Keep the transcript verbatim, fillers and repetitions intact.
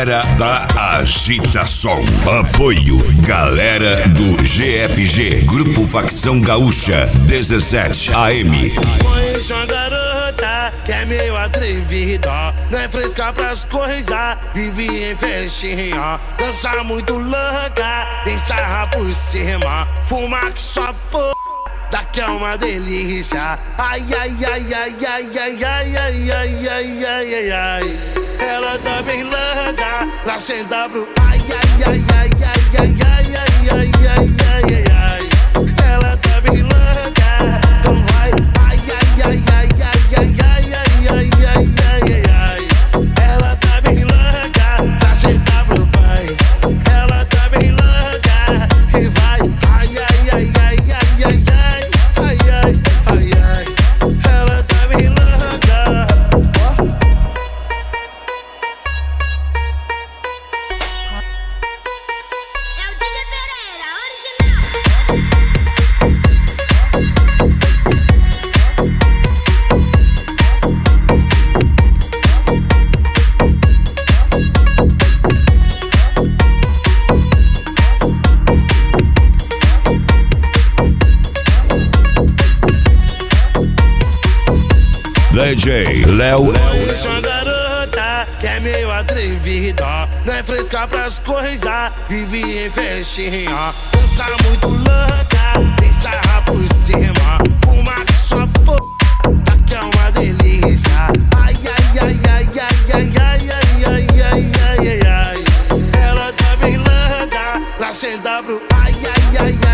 Galera da Agitação. Apoio galera do G F G, Grupo Facção Gaúcha, dezessete A M. Conheço uma garota que é meio atrevida, não é fresca pras coisas, vive em festinha, dança muito louca, tem sarra por cima, fuma que só porra, daqui é uma delícia. Ai, ai, ai, ai, ai, ai, ai, ai, ai, ai, ai, ai, ai. Ela tá bem louca, pra sentar pro ai, ai, ai, ai, ai, ai, ai, ai, ai, ai, ai, ai. Ela tá bem louca, então vai. Ai, ai, ai, ai, ai, ai, ai, ai, ai, ai, ai, ai. Ela tá bem louca, pra sentar pro pai. Ela tá bem louca e vai. Ai, ai, ai, ai, ai, ai, ai. Ai, ai, ai, ai, ela tá bem louca. É o D J Pereira, original. D J Léo. Conheço uma garota que é meio atrevida, não é fresca pras coisas, vive em festinha, dança muito louca, tem sarra por cima, fuma que só porra, daqui é uma delícia. Ai, ai, ai, ai, ai, ai, ai, ai, ai, ai, ai, ai, ai. Ela tá bem louca, pra sentar pro ai, ai, ai,